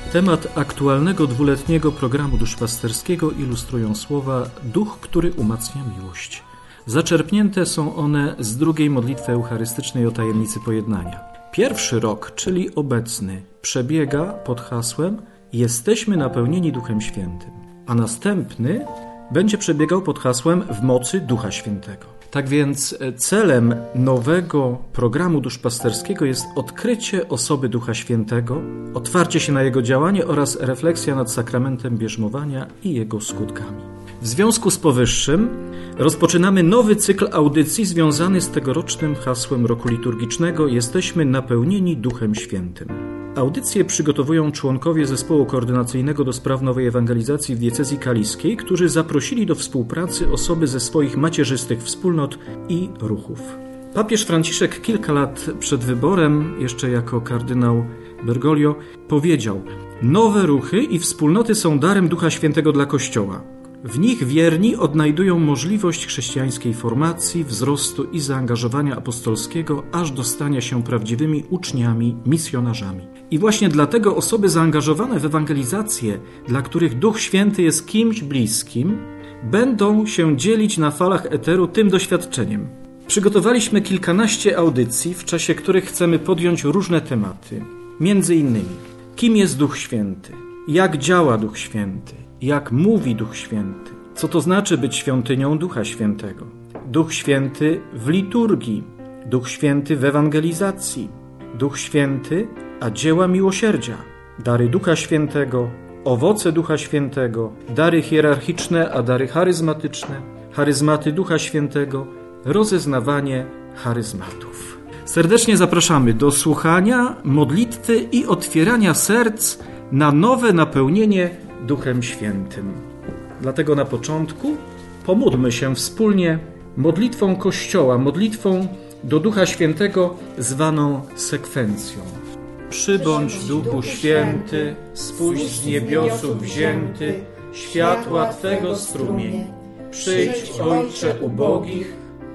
Temat aktualnego 2-letniego programu duszpasterskiego ilustrują słowa „Duch, który umacnia miłość”. Zaczerpnięte są one z drugiej modlitwy eucharystycznej o tajemnicy pojednania. Pierwszy rok, czyli obecny, przebiega pod hasłem „Jesteśmy napełnieni Duchem Świętym”, a następny będzie przebiegał pod hasłem „W mocy Ducha Świętego”. Tak więc celem nowego programu duszpasterskiego jest odkrycie osoby Ducha Świętego, otwarcie się na Jego działanie oraz refleksja nad sakramentem bierzmowania i jego skutkami. W związku z powyższym rozpoczynamy nowy cykl audycji związany z tegorocznym hasłem roku liturgicznego „Jesteśmy napełnieni Duchem Świętym”. Audycje przygotowują członkowie Zespołu Koordynacyjnego do spraw nowej ewangelizacji w diecezji kaliskiej, którzy zaprosili do współpracy osoby ze swoich macierzystych wspólnot i ruchów. Papież Franciszek kilka lat przed wyborem, jeszcze jako kardynał Bergoglio, powiedział: „Nowe ruchy i wspólnoty są darem Ducha Świętego dla Kościoła. W nich wierni odnajdują możliwość chrześcijańskiej formacji, wzrostu i zaangażowania apostolskiego, aż do stania się prawdziwymi uczniami, misjonarzami”. I właśnie dlatego osoby zaangażowane w ewangelizację, dla których Duch Święty jest kimś bliskim, będą się dzielić na falach eteru tym doświadczeniem. Przygotowaliśmy kilkanaście audycji, w czasie których chcemy podjąć różne tematy. Między innymi, kim jest Duch Święty? Jak działa Duch Święty? Jak mówi Duch Święty? Co to znaczy być świątynią Ducha Świętego? Duch Święty w liturgii, Duch Święty w ewangelizacji, Duch Święty a dzieła miłosierdzia, dary Ducha Świętego, owoce Ducha Świętego, dary hierarchiczne a dary charyzmatyczne, charyzmaty Ducha Świętego, rozeznawanie charyzmatów. Serdecznie zapraszamy do słuchania, modlitwy i otwierania serc na nowe napełnienie Duchem Świętym. Dlatego na początku pomódlmy się wspólnie modlitwą Kościoła, modlitwą do Ducha Świętego zwaną sekwencją. Przybądź Duchu Święty, spójrz z niebiosów wzięty, światła Twego strumień. Przyjdź, Ojcze ubogich,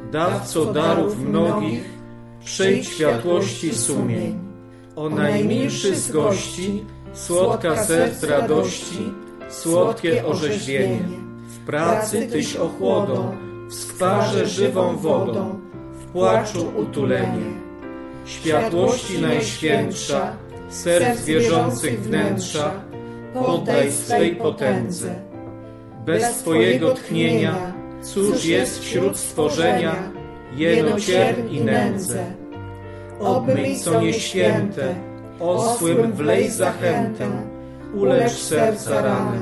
dawco darów mnogich, przyjdź światłości sumień. O najmilszy z gości, słodka serc radości, słodkie orzeźwienie. W pracy Tyś ochłodą, w skwarze żywą wodą, w płaczu utulenie. Światłości najświętsza, serc wierzących wnętrza, poddaj swej potędze. Bez Twojego tchnienia, cóż jest wśród stworzenia, jeno cierń i nędzę. Obmyj co nieświęte, osłym wlej zachętę, ulecz serca ranę.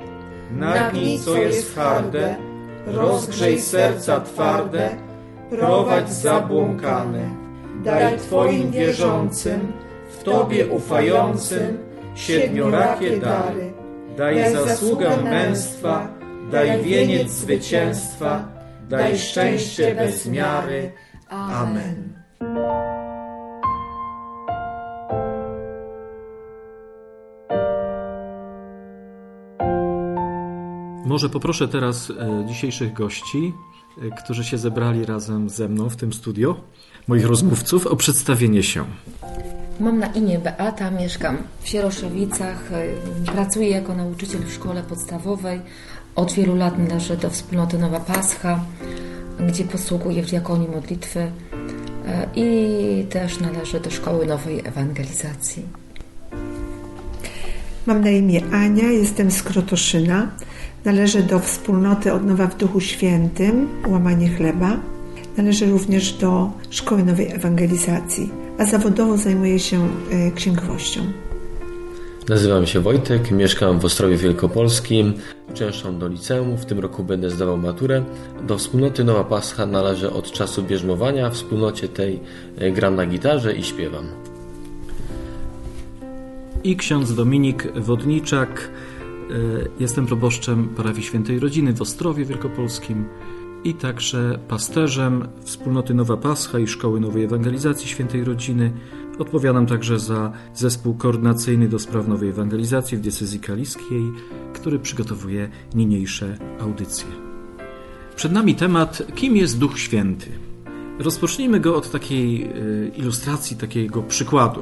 Nagnij co jest harde, rozgrzej serca twarde, prowadź zabłąkane. Daj Twoim wierzącym, w Tobie ufającym, siedmiorakie dary. Daj zasługę męstwa, daj wieniec zwycięstwa, daj szczęście bez miary. Amen. Może poproszę teraz dzisiejszych gości, którzy się zebrali razem ze mną w tym studio, moich rozmówców, o przedstawienie się. Mam na imię Beata, mieszkam w Sieroszewicach, pracuję jako nauczyciel w szkole podstawowej. Od wielu lat należę do wspólnoty Nowa Pascha, gdzie posługuję w diakonii modlitwy i też należę do Szkoły Nowej Ewangelizacji. Mam na imię Ania, jestem z Krotoszyna. Należę do wspólnoty Odnowa w Duchu Świętym, łamanie chleba. Należę również do Szkoły Nowej Ewangelizacji, a zawodowo zajmuję się księgowością. Nazywam się Wojtek, mieszkam w Ostrowie Wielkopolskim, uczęszczam do liceum, w tym roku będę zdawał maturę. Do wspólnoty Nowa Pascha należę od czasu bierzmowania, w wspólnocie tej gram na gitarze i śpiewam. I ksiądz Dominik Wodniczak, jestem proboszczem parafii Świętej Rodziny w Ostrowie Wielkopolskim i także pasterzem wspólnoty Nowa Pascha i Szkoły Nowej Ewangelizacji Świętej Rodziny. Odpowiadam także za zespół koordynacyjny do spraw nowej ewangelizacji w diecezji kaliskiej, który przygotowuje niniejsze audycje. Przed nami temat, kim jest Duch Święty. Rozpocznijmy go od takiej ilustracji, takiego przykładu.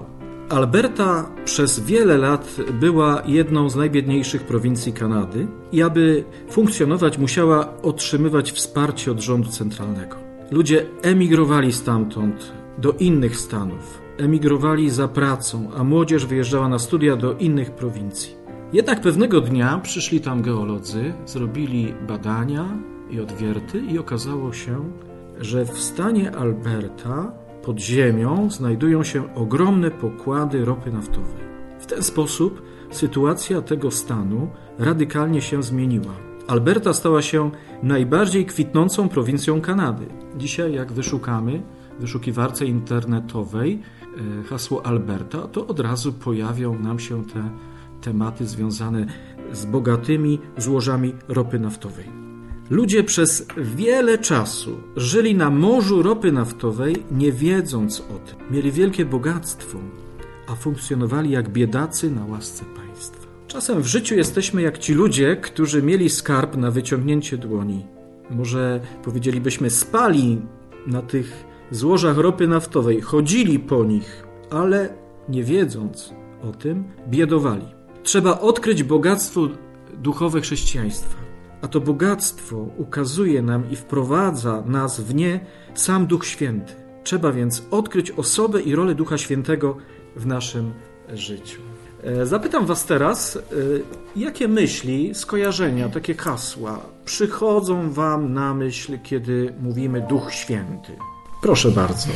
Alberta przez wiele lat była jedną z najbiedniejszych prowincji Kanady i aby funkcjonować, musiała otrzymywać wsparcie od rządu centralnego. Ludzie emigrowali stamtąd do innych stanów, emigrowali za pracą, a młodzież wyjeżdżała na studia do innych prowincji. Jednak pewnego dnia przyszli tam geolodzy, zrobili badania i odwierty i okazało się, że w stanie Alberta pod ziemią znajdują się ogromne pokłady ropy naftowej. W ten sposób sytuacja tego stanu radykalnie się zmieniła. Alberta stała się najbardziej kwitnącą prowincją Kanady. Dzisiaj jak wyszukamy w wyszukiwarce internetowej hasło Alberta, to od razu pojawią nam się te tematy związane z bogatymi złożami ropy naftowej. Ludzie przez wiele czasu żyli na morzu ropy naftowej, nie wiedząc o tym. Mieli wielkie bogactwo, a funkcjonowali jak biedacy na łasce państwa. Czasem w życiu jesteśmy jak ci ludzie, którzy mieli skarb na wyciągnięcie dłoni. Może powiedzielibyśmy spali na tych złożach ropy naftowej, chodzili po nich, ale nie wiedząc o tym, biedowali. Trzeba odkryć bogactwo duchowe chrześcijaństwa. A to bogactwo ukazuje nam i wprowadza nas w nie sam Duch Święty. Trzeba więc odkryć osobę i rolę Ducha Świętego w naszym życiu. Zapytam was teraz, jakie myśli, skojarzenia, takie hasła przychodzą wam na myśl, kiedy mówimy Duch Święty? Proszę bardzo.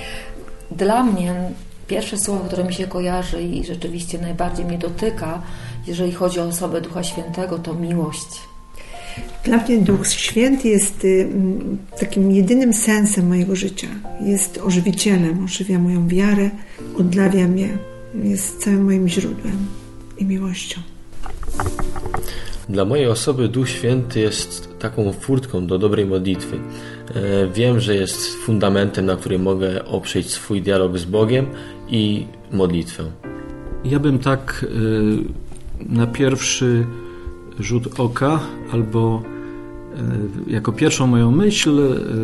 Dla mnie pierwsze słowo, które mi się kojarzy i rzeczywiście najbardziej mnie dotyka, jeżeli chodzi o osobę Ducha Świętego, to miłość. Dla mnie Duch Święty jest takim jedynym sensem mojego życia. Jest ożywicielem, ożywia moją wiarę, odnawia mnie, jest całym moim źródłem i miłością. Dla mojej osoby Duch Święty jest taką furtką do dobrej modlitwy. Wiem, że jest fundamentem, na którym mogę oprzeć swój dialog z Bogiem i modlitwę. Ja bym tak na pierwszy rzut oka albo jako pierwszą moją myśl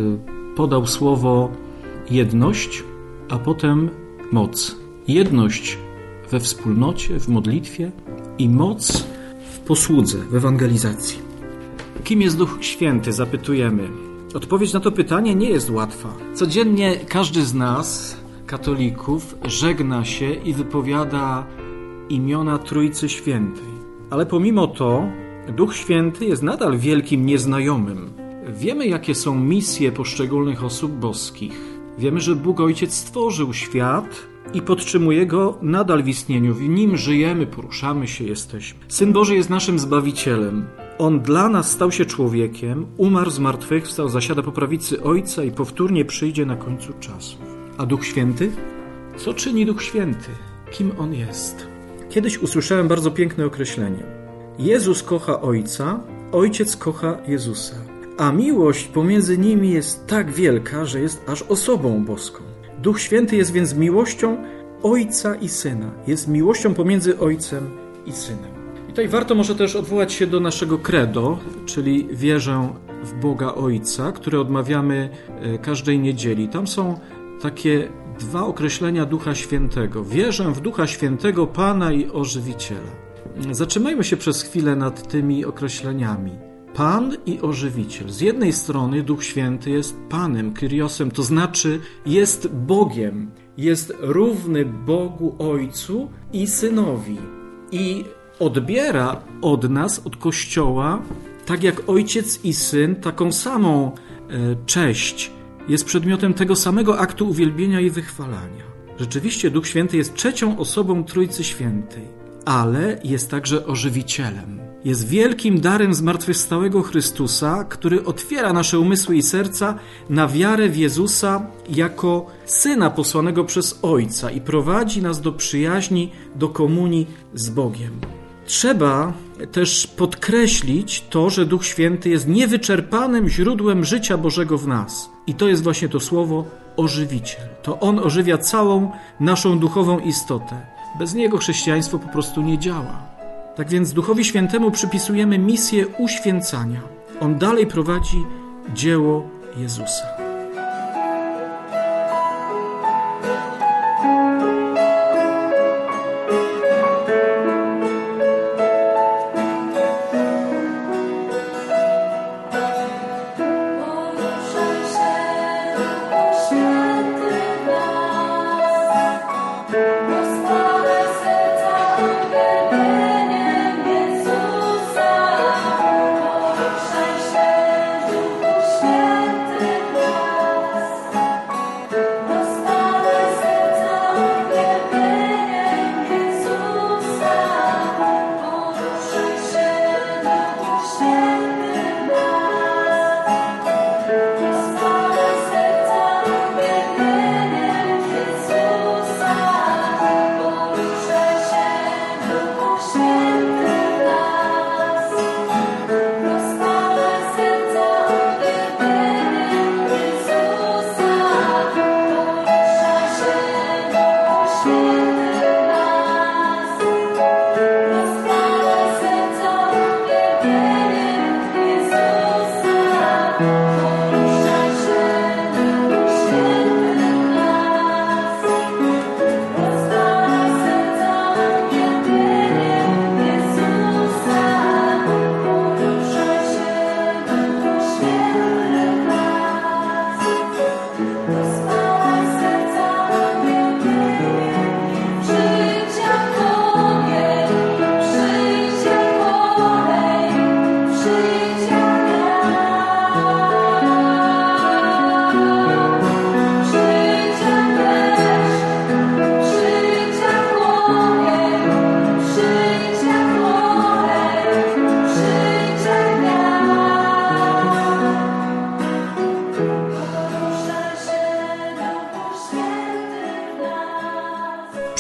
podał słowo jedność, a potem moc. Jedność we wspólnocie, w modlitwie i moc w posłudze, w ewangelizacji. Kim jest Duch Święty? Zapytujemy. Odpowiedź na to pytanie nie jest łatwa. Codziennie każdy z nas, katolików, żegna się i wypowiada imiona Trójcy Świętej. Ale pomimo to Duch Święty jest nadal wielkim nieznajomym. Wiemy, jakie są misje poszczególnych osób boskich. Wiemy, że Bóg Ojciec stworzył świat i podtrzymuje go nadal w istnieniu. W nim żyjemy, poruszamy się, jesteśmy. Syn Boży jest naszym Zbawicielem. On dla nas stał się człowiekiem, umarł, zmartwychwstał, zasiada po prawicy Ojca i powtórnie przyjdzie na końcu czasów. A Duch Święty? Co czyni Duch Święty? Kim On jest? Kiedyś usłyszałem bardzo piękne określenie. Jezus kocha Ojca, Ojciec kocha Jezusa, a miłość pomiędzy nimi jest tak wielka, że jest aż osobą boską. Duch Święty jest więc miłością Ojca i Syna. Jest miłością pomiędzy Ojcem i Synem. I tutaj warto może też odwołać się do naszego credo, czyli wierzę w Boga Ojca, które odmawiamy każdej niedzieli. Tam są takie dwa określenia Ducha Świętego. Wierzę w Ducha Świętego, Pana i Ożywiciela. Zatrzymajmy się przez chwilę nad tymi określeniami. Pan i Ożywiciel. Z jednej strony Duch Święty jest Panem, Kyriosem, to znaczy jest Bogiem. Jest równy Bogu Ojcu i Synowi. I odbiera od nas, od Kościoła, tak jak Ojciec i Syn, taką samą cześć. Jest przedmiotem tego samego aktu uwielbienia i wychwalania. Rzeczywiście Duch Święty jest trzecią osobą Trójcy Świętej, ale jest także ożywicielem. Jest wielkim darem zmartwychwstałego Chrystusa, który otwiera nasze umysły i serca na wiarę w Jezusa jako Syna posłanego przez Ojca i prowadzi nas do przyjaźni, do komunii z Bogiem. Trzeba też podkreślić to, że Duch Święty jest niewyczerpanym źródłem życia Bożego w nas. I to jest właśnie to słowo ożywiciel. To On ożywia całą naszą duchową istotę. Bez Niego chrześcijaństwo po prostu nie działa. Tak więc Duchowi Świętemu przypisujemy misję uświęcania. On dalej prowadzi dzieło Jezusa.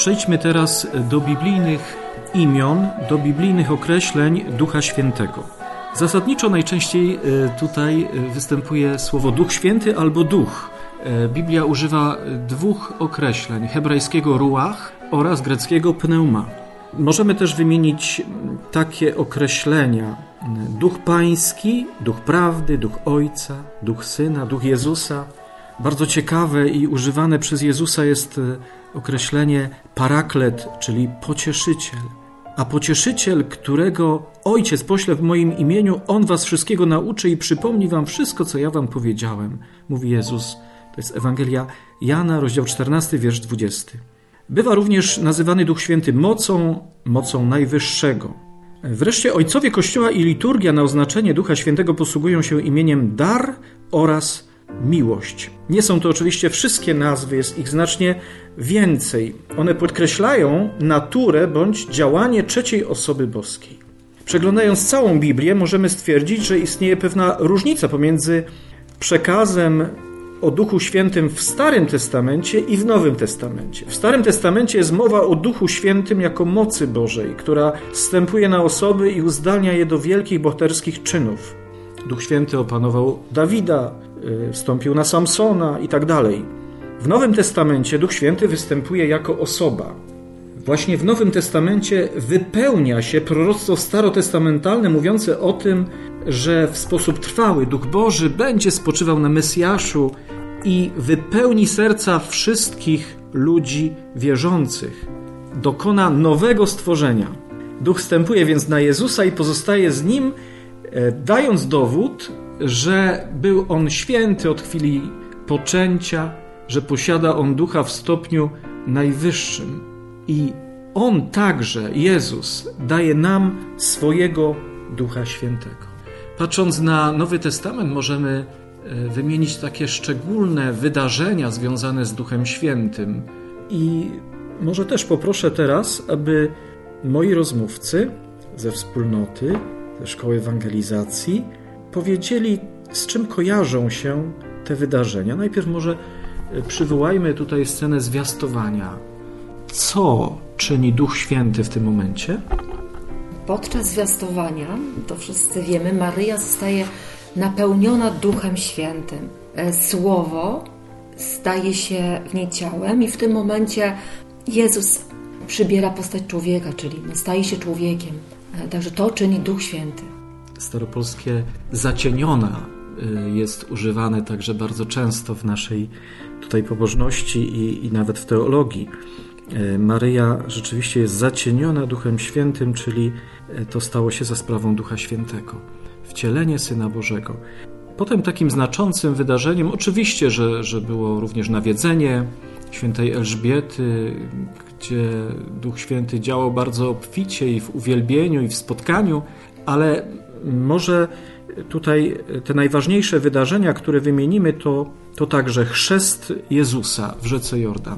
Przejdźmy teraz do biblijnych imion, do biblijnych określeń Ducha Świętego. Zasadniczo najczęściej tutaj występuje słowo Duch Święty albo Duch. Biblia używa dwóch określeń, hebrajskiego ruach oraz greckiego pneuma. Możemy też wymienić takie określenia: Duch Pański, Duch Prawdy, Duch Ojca, Duch Syna, Duch Jezusa. Bardzo ciekawe i używane przez Jezusa jest określenie paraklet, czyli pocieszyciel. A pocieszyciel, którego Ojciec pośle w moim imieniu, On was wszystkiego nauczy i przypomni wam wszystko, co ja wam powiedziałem, mówi Jezus. To jest Ewangelia Jana, rozdział 14, wiersz 20. Bywa również nazywany Duch Święty mocą Najwyższego. Wreszcie ojcowie Kościoła i liturgia na oznaczenie Ducha Świętego posługują się imieniem dar oraz miłość. Nie są to oczywiście wszystkie nazwy, jest ich znacznie więcej. One podkreślają naturę bądź działanie trzeciej osoby boskiej. Przeglądając całą Biblię, możemy stwierdzić, że istnieje pewna różnica pomiędzy przekazem o Duchu Świętym w Starym Testamencie i w Nowym Testamencie. W Starym Testamencie jest mowa o Duchu Świętym jako mocy Bożej, która zstępuje na osoby i uzdalnia je do wielkich bohaterskich czynów. Duch Święty opanował Dawida, wstąpił na Samsona i tak dalej. W Nowym Testamencie Duch Święty występuje jako osoba. Właśnie w Nowym Testamencie wypełnia się proroctwo starotestamentalne mówiące o tym, że w sposób trwały Duch Boży będzie spoczywał na Mesjaszu i wypełni serca wszystkich ludzi wierzących. Dokona nowego stworzenia. Duch wstępuje więc na Jezusa i pozostaje z Nim, dając dowód, że był On święty od chwili poczęcia, że posiada On Ducha w stopniu najwyższym. I On także, Jezus, daje nam swojego Ducha Świętego. Patrząc na Nowy Testament, możemy wymienić takie szczególne wydarzenia związane z Duchem Świętym. I może też poproszę teraz, aby moi rozmówcy ze wspólnoty, ze Szkoły Ewangelizacji powiedzieli, z czym kojarzą się te wydarzenia. Najpierw może przywołajmy tutaj scenę zwiastowania. Co czyni Duch Święty w tym momencie? Podczas zwiastowania, to wszyscy wiemy, Maryja zostaje napełniona Duchem Świętym. Słowo staje się w niej ciałem i w tym momencie Jezus przybiera postać człowieka, czyli staje się człowiekiem. Także to czyni Duch Święty. Staropolskie zacieniona jest używane także bardzo często w naszej tutaj pobożności i nawet w teologii. Maryja rzeczywiście jest zacieniona Duchem Świętym, czyli to stało się za sprawą Ducha Świętego. Wcielenie Syna Bożego. Potem takim znaczącym wydarzeniem, oczywiście, że było również nawiedzenie świętej Elżbiety, gdzie Duch Święty działał bardzo obficie i w uwielbieniu, i w spotkaniu, ale może tutaj te najważniejsze wydarzenia, które wymienimy, to także chrzest Jezusa w rzece Jordan.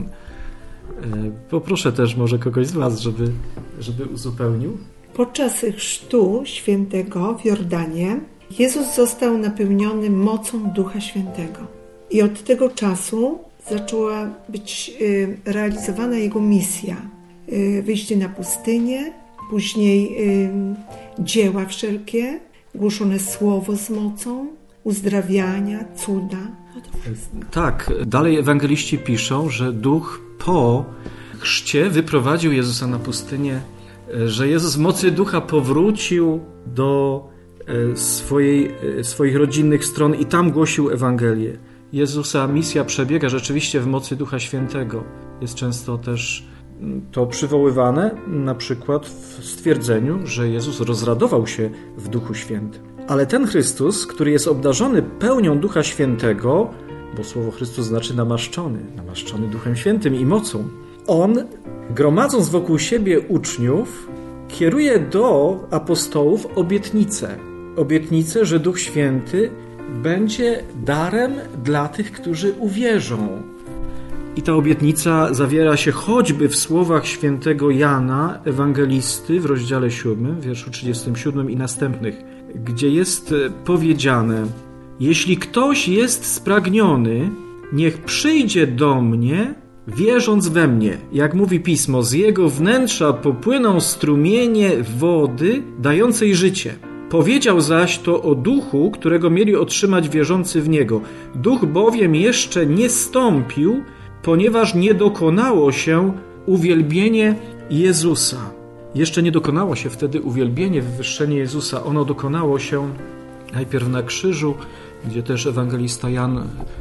Poproszę też może kogoś z Was, żeby uzupełnił. Podczas chrztu świętego w Jordanie Jezus został napełniony mocą Ducha Świętego. I od tego czasu zaczęła być realizowana Jego misja. Wyjście na pustynię, później dzieła wszelkie, głoszone słowo z mocą, uzdrawiania, cuda. Tak, dalej ewangeliści piszą, że Duch po chrzcie wyprowadził Jezusa na pustynię, że Jezus z mocy Ducha powrócił do swoich rodzinnych stron i tam głosił Ewangelię. Jezusa misja przebiega rzeczywiście w mocy Ducha Świętego. Jest często też to przywoływane, na przykład w stwierdzeniu, że Jezus rozradował się w Duchu Świętym. Ale ten Chrystus, który jest obdarzony pełnią Ducha Świętego, bo słowo Chrystus znaczy namaszczony Duchem Świętym i mocą, On, gromadząc wokół siebie uczniów, kieruje do apostołów obietnicę, że Duch Święty będzie darem dla tych, którzy uwierzą. I ta obietnica zawiera się choćby w słowach świętego Jana, ewangelisty, w rozdziale 7, wierszu 37 i następnych, gdzie jest powiedziane: jeśli ktoś jest spragniony, niech przyjdzie do mnie wierząc we mnie, jak mówi Pismo, z jego wnętrza popłyną strumienie wody dającej życie. Powiedział zaś to o duchu, którego mieli otrzymać wierzący w niego. Duch bowiem jeszcze nie stąpił, ponieważ nie dokonało się uwielbienie Jezusa. Jeszcze nie dokonało się wtedy uwielbienie, wywyższenie Jezusa. Ono dokonało się najpierw na krzyżu, gdzie też ewangelista Jan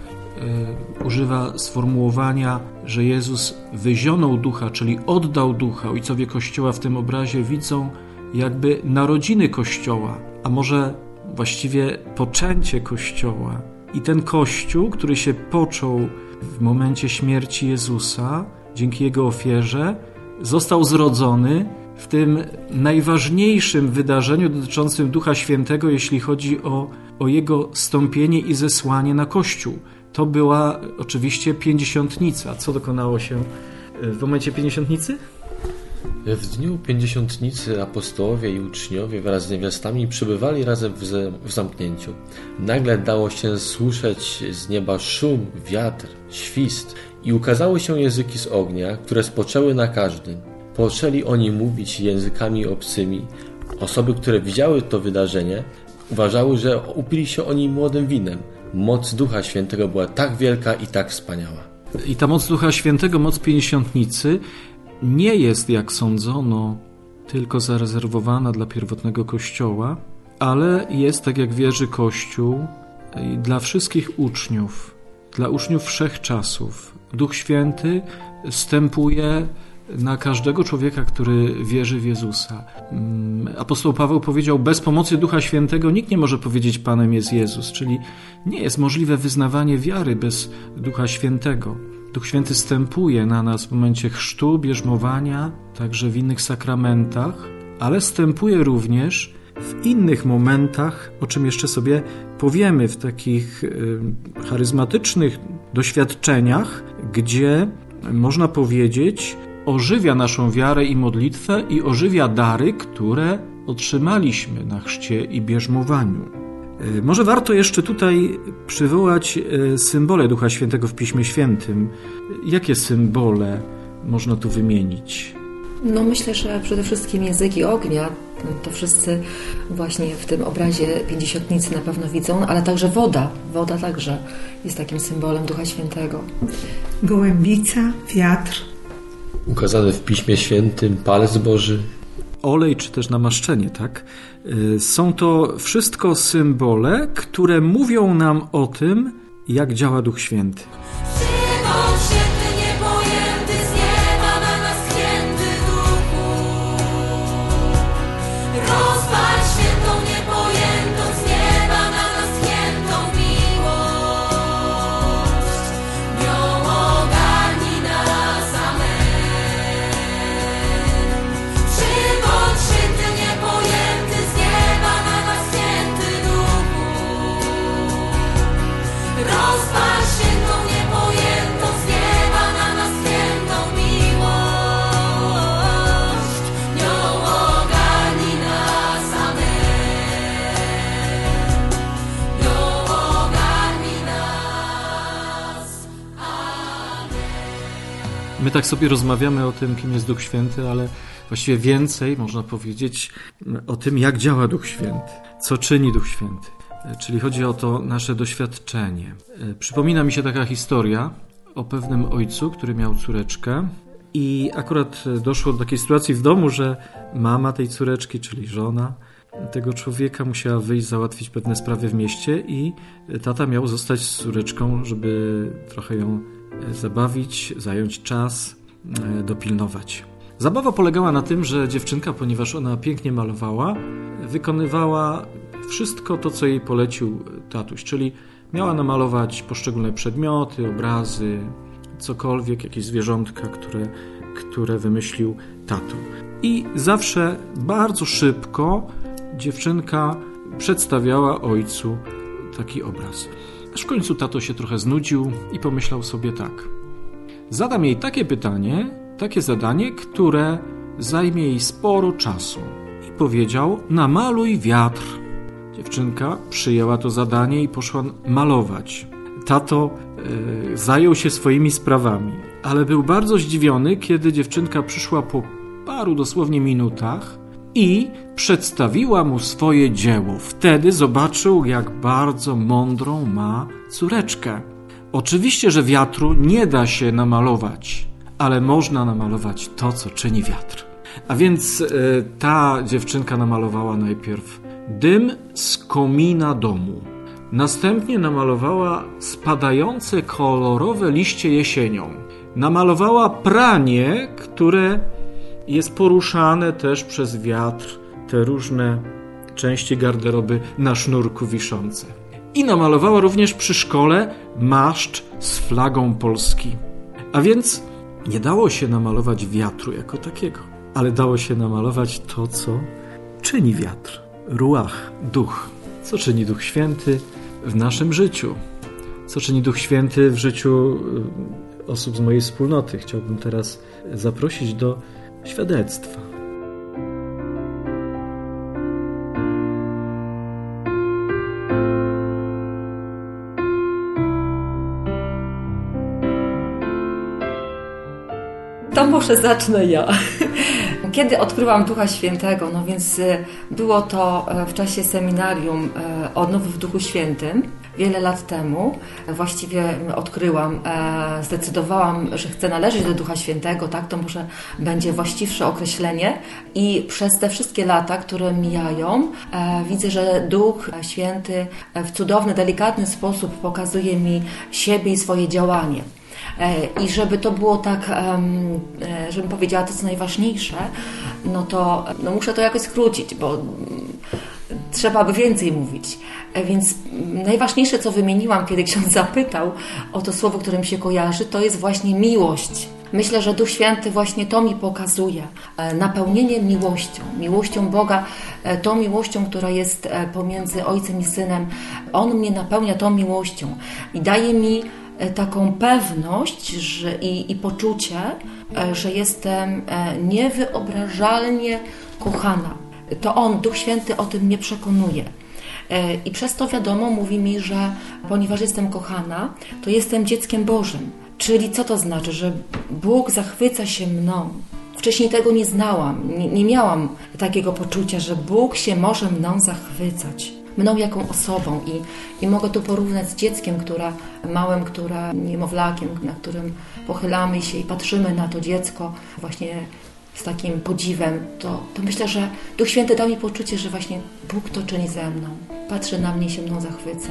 używa sformułowania, że Jezus wyzionął ducha, czyli oddał ducha. Ojcowie Kościoła w tym obrazie widzą jakby narodziny Kościoła, a może właściwie poczęcie Kościoła. I ten Kościół, który się począł w momencie śmierci Jezusa, dzięki Jego ofierze, został zrodzony w tym najważniejszym wydarzeniu dotyczącym Ducha Świętego, jeśli chodzi o Jego stąpienie i zesłanie na Kościół. To była oczywiście Pięćdziesiątnica. Co dokonało się w momencie Pięćdziesiątnicy? W dniu Pięćdziesiątnicy apostołowie i uczniowie wraz z niewiastami przebywali razem w zamknięciu. Nagle dało się słyszeć z nieba szum, wiatr, świst i ukazały się języki z ognia, które spoczęły na każdym. Poczęli oni mówić językami obcymi. Osoby, które widziały to wydarzenie, uważały, że upili się oni młodym winem. Moc Ducha Świętego była tak wielka i tak wspaniała. I ta moc Ducha Świętego, moc Pięćdziesiątnicy, nie jest, jak sądzono, tylko zarezerwowana dla pierwotnego Kościoła, ale jest, tak jak wierzy Kościół, dla wszystkich uczniów, dla uczniów wszechczasów. Duch Święty stępuje na każdego człowieka, który wierzy w Jezusa. Apostoł Paweł powiedział, bez pomocy Ducha Świętego nikt nie może powiedzieć Panem jest Jezus, czyli nie jest możliwe wyznawanie wiary bez Ducha Świętego. Duch Święty stępuje na nas w momencie chrztu, bierzmowania, także w innych sakramentach, ale stępuje również w innych momentach, o czym jeszcze sobie powiemy, w takich charyzmatycznych doświadczeniach, gdzie można powiedzieć, ożywia naszą wiarę i modlitwę i ożywia dary, które otrzymaliśmy na chrzcie i bierzmowaniu. Może warto jeszcze tutaj przywołać symbole Ducha Świętego w Piśmie Świętym. Jakie symbole można tu wymienić? No myślę, że przede wszystkim języki ognia, to wszyscy właśnie w tym obrazie Pięćdziesiątnicy na pewno widzą, ale także woda. Woda także jest takim symbolem Ducha Świętego. Gołębica, wiatr. Ukazany w Piśmie Świętym palec Boży. Olej czy też namaszczenie, tak? Są to wszystko symbole, które mówią nam o tym, jak działa Duch Święty. My tak sobie rozmawiamy o tym, kim jest Duch Święty, ale właściwie więcej można powiedzieć o tym, jak działa Duch Święty, co czyni Duch Święty. Czyli chodzi o to nasze doświadczenie. Przypomina mi się taka historia o pewnym ojcu, który miał córeczkę i akurat doszło do takiej sytuacji w domu, że mama tej córeczki, czyli żona tego człowieka, musiała wyjść, załatwić pewne sprawy w mieście i tata miał zostać z córeczką, żeby trochę ją zabawić, zająć czas, dopilnować. Zabawa polegała na tym, że dziewczynka, ponieważ ona pięknie malowała, wykonywała wszystko to, co jej polecił tatuś, czyli miała namalować poszczególne przedmioty, obrazy, cokolwiek, jakieś zwierzątka, które wymyślił tatu. I zawsze bardzo szybko dziewczynka przedstawiała ojcu taki obraz. Aż w końcu tato się trochę znudził i pomyślał sobie tak. Zadam jej takie pytanie, takie zadanie, które zajmie jej sporo czasu. I powiedział, namaluj wiatr. Dziewczynka przyjęła to zadanie i poszła malować. Tato zajął się swoimi sprawami, ale był bardzo zdziwiony, kiedy dziewczynka przyszła po paru dosłownie minutach i przedstawiła mu swoje dzieło. Wtedy zobaczył, jak bardzo mądrą ma córeczkę. Oczywiście, że wiatru nie da się namalować, ale można namalować to, co czyni wiatr. A więc ta dziewczynka namalowała najpierw dym z komina domu. Następnie namalowała spadające kolorowe liście jesienią. Namalowała pranie, które jest poruszane też przez wiatr, te różne części garderoby na sznurku wiszące. I namalowała również przy szkole maszcz z flagą Polski. A więc nie dało się namalować wiatru jako takiego, ale dało się namalować to, co czyni wiatr. Ruach, duch. Co czyni Duch Święty w naszym życiu? Co czyni Duch Święty w życiu osób z mojej wspólnoty? Chciałbym teraz zaprosić do świadectwa. To może zacznę ja. Kiedy odkryłam Ducha Świętego, no więc było to w czasie seminarium Odnowy w Duchu Świętym, wiele lat temu. Właściwie odkryłam, zdecydowałam, że chcę należeć do Ducha Świętego, tak, to może będzie właściwsze określenie. I przez te wszystkie lata, które mijają, widzę, że Duch Święty w cudowny, delikatny sposób pokazuje mi siebie i swoje działanie. I żeby to było tak, żebym powiedziała to, co najważniejsze, no to muszę to jakoś skrócić, bo trzeba by więcej mówić. Więc najważniejsze, co wymieniłam, kiedy ksiądz zapytał o to słowo, które mi się kojarzy, to jest właśnie miłość. Myślę, że Duch Święty właśnie to mi pokazuje. Napełnienie miłością Boga, tą miłością, która jest pomiędzy Ojcem i Synem. On mnie napełnia tą miłością i daje mi taką pewność i poczucie, że jestem niewyobrażalnie kochana. To On, Duch Święty, o tym mnie przekonuje. I przez to wiadomo, mówi mi, że ponieważ jestem kochana, to jestem dzieckiem Bożym. Czyli co to znaczy? Że Bóg zachwyca się mną. Wcześniej tego nie znałam, nie miałam takiego poczucia, że Bóg się może mną zachwycać. Mną jaką osobą i mogę to porównać z dzieckiem, małym, niemowlakiem, na którym pochylamy się i patrzymy na to dziecko właśnie z takim podziwem, to myślę, że Duch Święty dał mi poczucie, że właśnie Bóg to czyni ze mną. Patrzy na mnie i się mną zachwyca.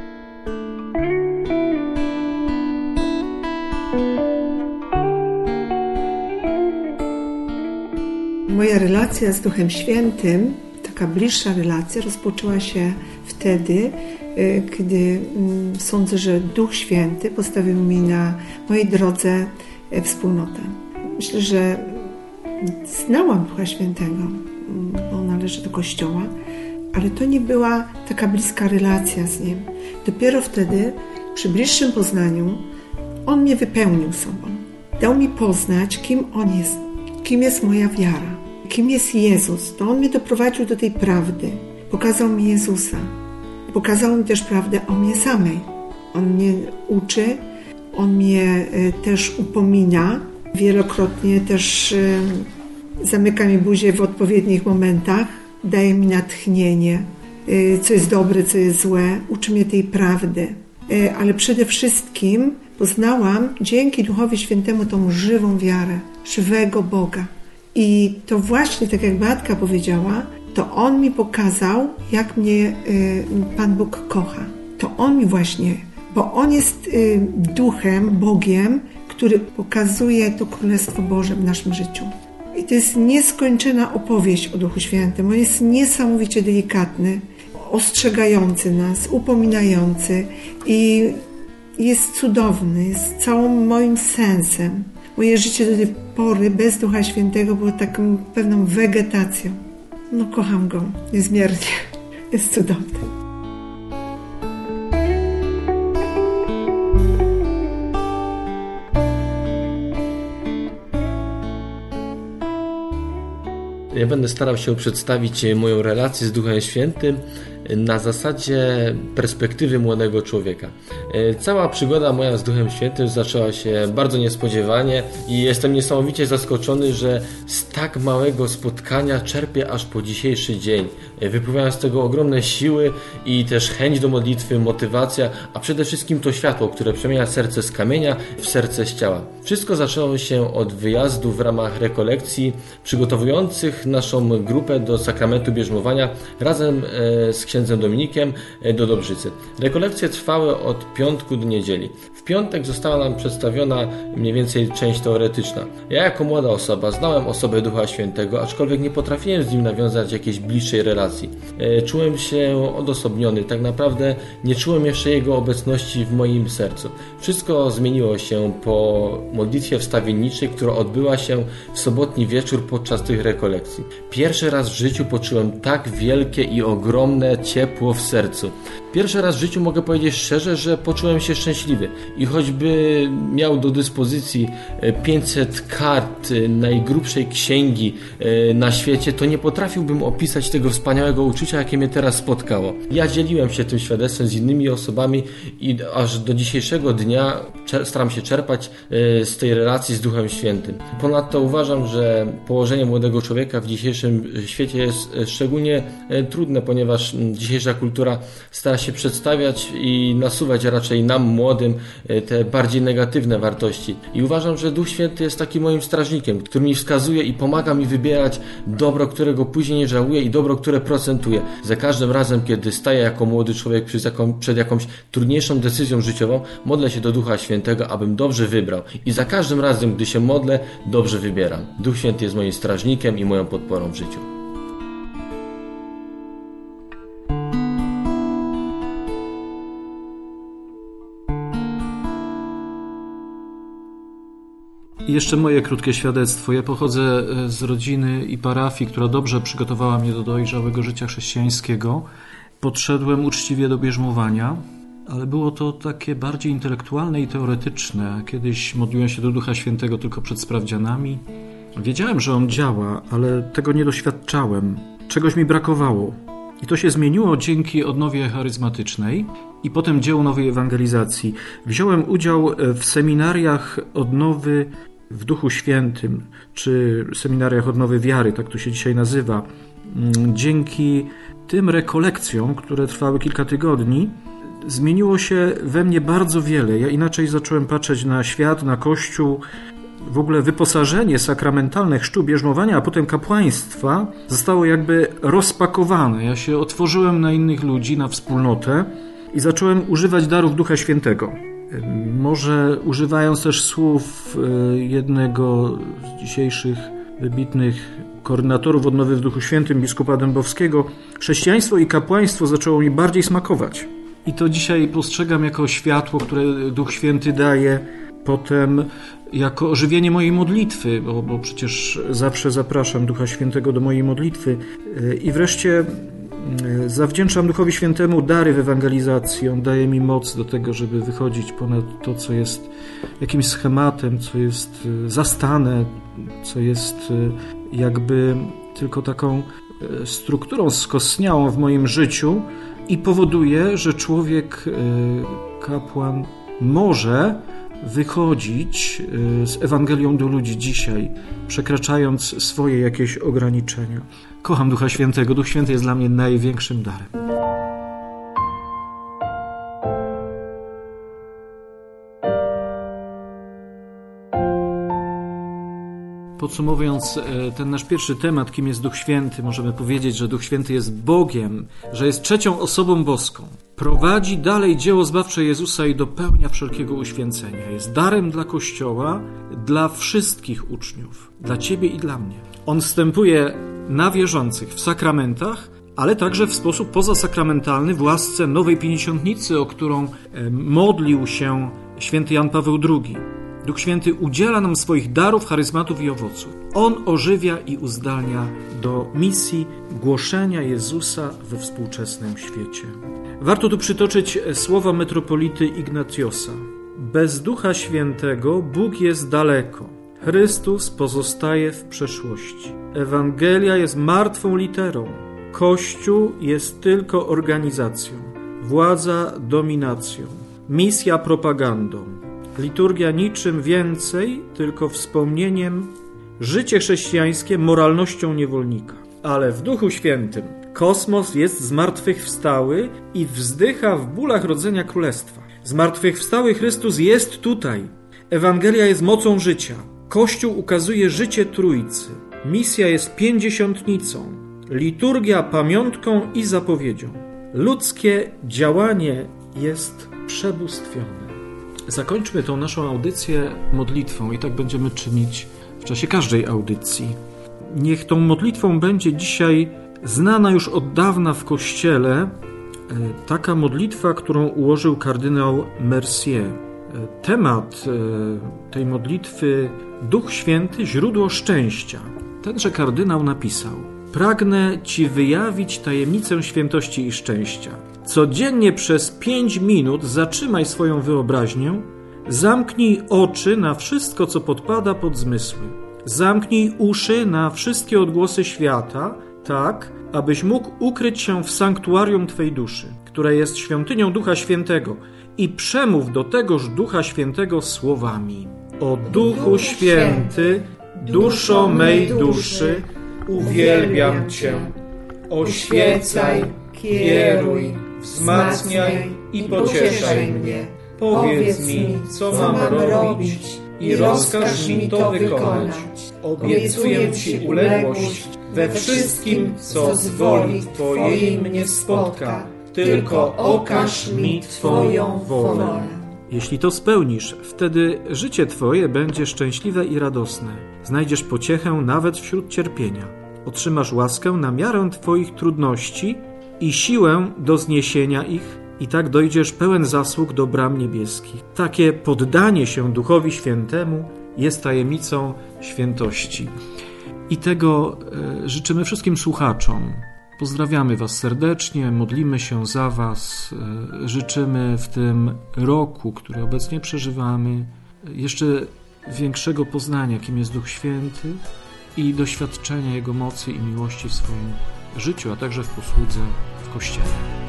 Moja relacja z Duchem Świętym, taka bliższa relacja, rozpoczęła się wtedy, kiedy sądzę, że Duch Święty postawił mi na mojej drodze wspólnotę. Myślę, że znałam Ducha Świętego, bo należy do Kościoła, ale to nie była taka bliska relacja z Nim. Dopiero wtedy, przy bliższym poznaniu, On mnie wypełnił sobą. Dał mi poznać, kim On jest, kim jest moja wiara, kim jest Jezus. To On mnie doprowadził do tej prawdy. Pokazał mi Jezusa. Pokazał mi też prawdę o mnie samej. On mnie uczy, On mnie też upomina. Wielokrotnie też zamyka mi buzię w odpowiednich momentach. Daje mi natchnienie, co jest dobre, co jest złe. Uczy mnie tej prawdy. Ale przede wszystkim poznałam dzięki Duchowi Świętemu tą żywą wiarę, żywego Boga. I to właśnie, tak jak Beatka powiedziała, to On mi pokazał, jak mnie Pan Bóg kocha. To On mi właśnie, bo On jest Duchem, Bogiem, który pokazuje to Królestwo Boże w naszym życiu. I to jest nieskończona opowieść o Duchu Świętym. On jest niesamowicie delikatny, ostrzegający nas, upominający i jest cudowny, jest całym moim sensem. Moje życie do tej pory bez Ducha Świętego było taką pewną wegetacją. No kocham Go niezmiernie. Jest cudowny. Ja będę starał się przedstawić moją relację z Duchem Świętym na zasadzie perspektywy młodego człowieka. Cała przygoda moja z Duchem Świętym zaczęła się bardzo niespodziewanie i jestem niesamowicie zaskoczony, że z tak małego spotkania czerpię aż po dzisiejszy dzień. Wypływają z tego ogromne siły i też chęć do modlitwy, motywacja, a przede wszystkim to światło, które przemienia serce z kamienia w serce z ciała. Wszystko zaczęło się od wyjazdu w ramach rekolekcji przygotowujących naszą grupę do sakramentu bierzmowania razem z księdzem Dominikiem do Dobrzycy. Rekolekcje trwały od piątku do niedzieli. W piątek została nam przedstawiona mniej więcej część teoretyczna. Ja jako młoda osoba znałem osobę Ducha Świętego, aczkolwiek nie potrafiłem z nim nawiązać jakiejś bliższej relacji. Czułem się odosobniony, tak naprawdę nie czułem jeszcze jego obecności w moim sercu. Wszystko zmieniło się po modlitwie wstawienniczej, która odbyła się w sobotni wieczór podczas tych rekolekcji. Pierwszy raz w życiu poczułem tak wielkie i ogromne ciepło w sercu. Pierwszy raz w życiu mogę powiedzieć szczerze, że poczułem się szczęśliwy i choćby miał do dyspozycji 500 kart najgrubszej księgi na świecie, to nie potrafiłbym opisać tego wspaniałego uczucia, jakie mnie teraz spotkało. Ja dzieliłem się tym świadectwem z innymi osobami i aż do dzisiejszego dnia staram się czerpać z tej relacji z Duchem Świętym. Ponadto uważam, że położenie młodego człowieka w dzisiejszym świecie jest szczególnie trudne, ponieważ dzisiejsza kultura stara się przedstawiać i nasuwać raczej nam, młodym, te bardziej negatywne wartości. I uważam, że Duch Święty jest takim moim strażnikiem, który mi wskazuje i pomaga mi wybierać dobro, którego później nie żałuję i dobro, które procentuje. Za każdym razem, kiedy staję jako młody człowiek przed jakąś trudniejszą decyzją życiową, modlę się do Ducha Świętego, abym dobrze wybrał. I za każdym razem, gdy się modlę, dobrze wybieram. Duch Święty jest moim strażnikiem i moją podporą w życiu. I jeszcze moje krótkie świadectwo. Ja pochodzę z rodziny i parafii, która dobrze przygotowała mnie do dojrzałego życia chrześcijańskiego. Podszedłem uczciwie do bierzmowania, ale było to takie bardziej intelektualne i teoretyczne. Kiedyś modliłem się do Ducha Świętego tylko przed sprawdzianami. Wiedziałem, że On działa, ale tego nie doświadczałem. Czegoś mi brakowało. I to się zmieniło dzięki odnowie charyzmatycznej i potem dziełu nowej ewangelizacji. Wziąłem udział w seminariach odnowy w Duchu Świętym, czy seminariach odnowy wiary, tak to się dzisiaj nazywa. Dzięki tym rekolekcjom, które trwały kilka tygodni, zmieniło się we mnie bardzo wiele. Ja inaczej zacząłem patrzeć na świat, na Kościół. W ogóle wyposażenie sakramentalne chrztu, bierzmowania, a potem kapłaństwa zostało jakby rozpakowane. Ja się otworzyłem na innych ludzi, na wspólnotę i zacząłem używać darów Ducha Świętego. Może używając też słów jednego z dzisiejszych wybitnych koordynatorów odnowy w Duchu Świętym, biskupa Dębowskiego, chrześcijaństwo i kapłaństwo zaczęło mi bardziej smakować. I to dzisiaj postrzegam jako światło, które Duch Święty daje, potem jako ożywienie mojej modlitwy, bo przecież zawsze zapraszam Ducha Świętego do mojej modlitwy. I wreszcie zawdzięczam Duchowi Świętemu dary w ewangelizacji. On daje mi moc do tego, żeby wychodzić ponad to, co jest jakimś schematem, co jest zastane, co jest jakby tylko taką strukturą skostniałą w moim życiu i powoduje, że człowiek, kapłan może wychodzić z Ewangelią do ludzi dzisiaj, przekraczając swoje jakieś ograniczenia. Kocham Ducha Świętego. Duch Święty jest dla mnie największym darem. Podsumowując ten nasz pierwszy temat, kim jest Duch Święty, możemy powiedzieć, że Duch Święty jest Bogiem, że jest trzecią osobą boską. Prowadzi dalej dzieło zbawcze Jezusa i dopełnia wszelkiego uświęcenia. Jest darem dla Kościoła, dla wszystkich uczniów, dla Ciebie i dla mnie. On wstępuje na wierzących w sakramentach, ale także w sposób pozasakramentalny w łasce Nowej Pięćdziesiątnicy, o którą modlił się święty Jan Paweł II. Duch Święty udziela nam swoich darów, charyzmatów i owoców. On ożywia i uzdalnia do misji głoszenia Jezusa we współczesnym świecie. Warto tu przytoczyć słowa metropolity Ignatiosa. Bez Ducha Świętego Bóg jest daleko. Chrystus pozostaje w przeszłości. Ewangelia jest martwą literą. Kościół jest tylko organizacją, władza dominacją, misja propagandą, liturgia niczym więcej, tylko wspomnieniem, życie chrześcijańskie moralnością niewolnika. Ale w Duchu Świętym kosmos jest zmartwychwstały i wzdycha w bólach rodzenia królestwa. Zmartwychwstały Chrystus jest tutaj. Ewangelia jest mocą życia. Kościół ukazuje życie Trójcy. Misja jest pięćdziesiątnicą. Liturgia pamiątką i zapowiedzią. Ludzkie działanie jest przebóstwione. Zakończmy tą naszą audycję modlitwą i tak będziemy czynić w czasie każdej audycji. Niech tą modlitwą będzie dzisiaj znana już od dawna w Kościele taka modlitwa, którą ułożył kardynał Mercier. Temat tej modlitwy Duch Święty, źródło szczęścia. Tenże kardynał napisał: pragnę Ci wyjawić tajemnicę świętości i szczęścia. Codziennie przez 5 minut zatrzymaj swoją wyobraźnię, zamknij oczy na wszystko, co podpada pod zmysły. Zamknij uszy na wszystkie odgłosy świata, tak, abyś mógł ukryć się w sanktuarium Twej duszy, która jest świątynią Ducha Świętego, i przemów do tegoż Ducha Świętego słowami: o Duchu Święty, duszo mej duszy, uwielbiam Cię. Oświecaj, kieruj, wzmacniaj i pocieszaj mnie. Powiedz mi, co mam robić i rozkaż mi to wykonać. Obiecuję Ci uległość we wszystkim, co z woli Twojej mnie spotka. Tylko okaż mi Twoją wolę. Jeśli to spełnisz, wtedy życie Twoje będzie szczęśliwe i radosne. Znajdziesz pociechę nawet wśród cierpienia. Otrzymasz łaskę na miarę Twoich trudności i siłę do zniesienia ich, i tak dojdziesz pełen zasług do bram niebieskich. Takie poddanie się Duchowi Świętemu jest tajemnicą świętości. I tego życzymy wszystkim słuchaczom. Pozdrawiamy Was serdecznie, modlimy się za Was, życzymy w tym roku, który obecnie przeżywamy, jeszcze większego poznania, kim jest Duch Święty i doświadczenia Jego mocy i miłości w swoim życiu, a także w posłudze w Kościele.